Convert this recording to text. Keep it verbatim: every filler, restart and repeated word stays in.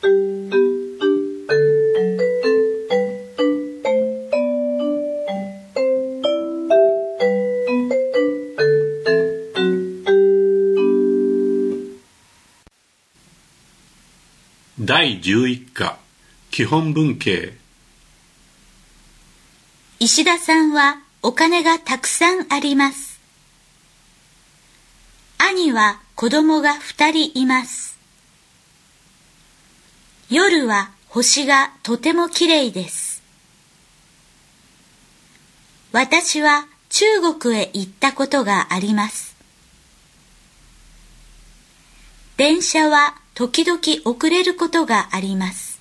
だいじゅういっ課基本文系。 石田さんはお金がたくさんあります。兄は子供が二人います。夜は星がとてもきれいです。私は中国へ行ったことがあります。電車は時々遅れることがあります。